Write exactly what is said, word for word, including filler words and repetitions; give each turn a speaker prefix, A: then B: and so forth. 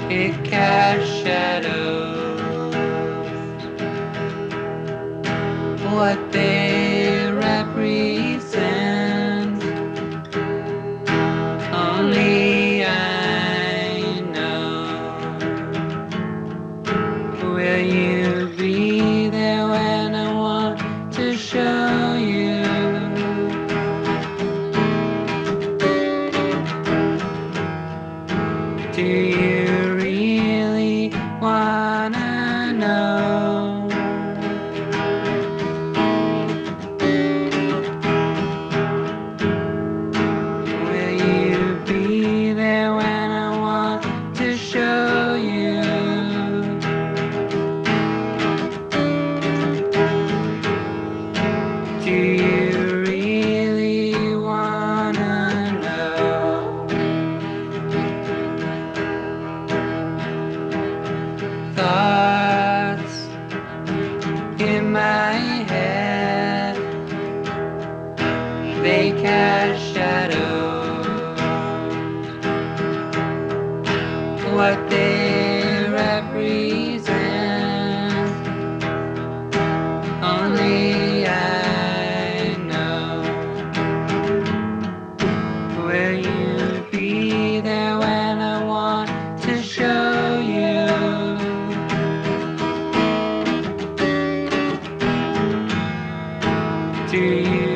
A: It casts shadows. What they represent, only I know. Will you be there when I want to show you? Do you really wanna know? Will you be there when I want to show you? Do you really wanna know? Thoughts in my head, they cast shadows. What they represent, only I know. Will you be there when I want to show you? Do you